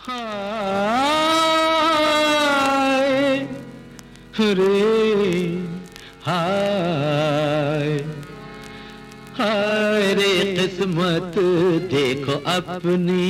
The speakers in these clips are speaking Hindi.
हाय रे हाय हाय रे किस्मत देखो अपनी,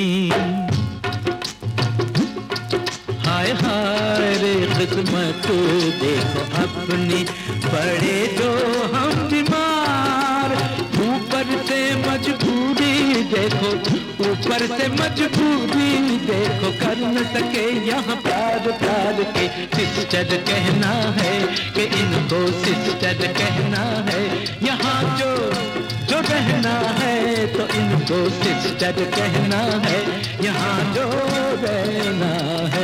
हाय हाय रे किस्मत देखो अपनी, पड़े जो हम बीमार, ऊपर से मजबूरी देखो, ऊपर से मजबूरी देखो, कर न सके यहाँ प्यार प्यार के सिस्टर कहना है कि इनको सिस्टर कहना है, यहाँ जो जो रहना है तो इनको सिस्टर कहना है, यहाँ जो रहना है।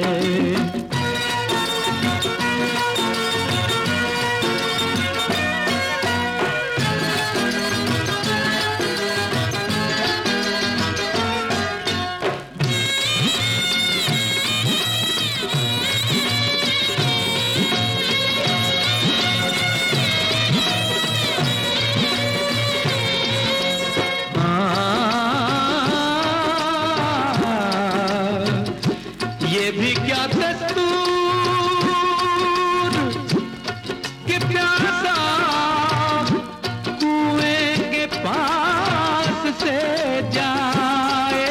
ये भी क्या दस्तूर कि प्यासा कुएं के पास से जाए,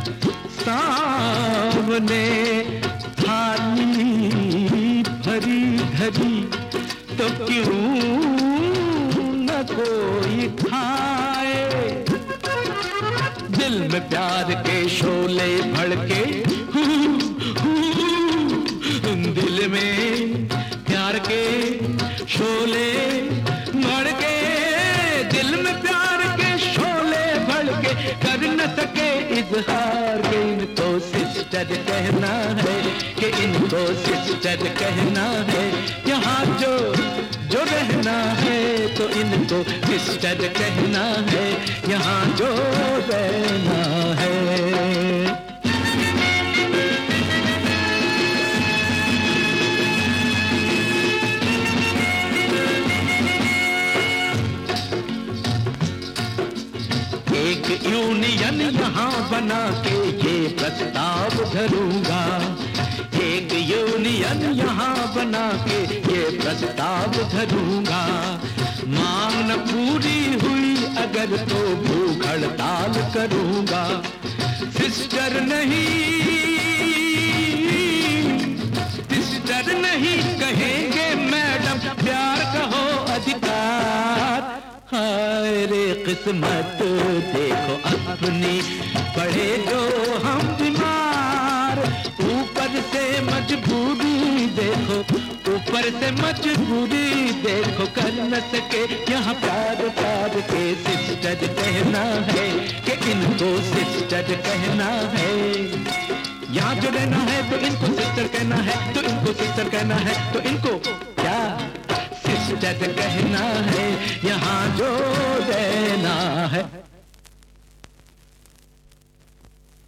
सामने थाली भरी धरी तो क्यों न कोई खाए, दिल में प्यार के शोले भड़के, दिल में प्यार के शोले भड़के, दिल में प्यार के शोले भड़के, कर न सके इजहार के इनको सिस्टर कहना है कि इनको सिस्टर कहना है, यहाँ जो जो रहना है तो इनको सिस्टर कहना है, यहाँ जो रहना है। एक यूनियन यहाँ बना के ये प्रस्ताव धरूंगा, एक यूनियन यहाँ बना के ये प्रस्ताव धरूंगा, मांग न पूरी हुई अगर तो भूख हड़ताल करूंगा, सिस्टर नहीं कहेंगे मैडम, प्यार कहो अधिकार, हाय रे किस्मत देखो अपनी, पड़े जो हम बीमार, ऊपर से मजबूरी देखो, ऊपर से मजबूरी देखो, कर न सके यहाँ प्यार प्यार के सिस्टर कहना है कि इनको सिस्टर कहना है, यहाँ जो रहना है तो इनको सिस्टर कहना है, तो इनको सिस्टर कहना है, तो इनको क्या सिस्टर कहना है, यहाँ जो रहना है।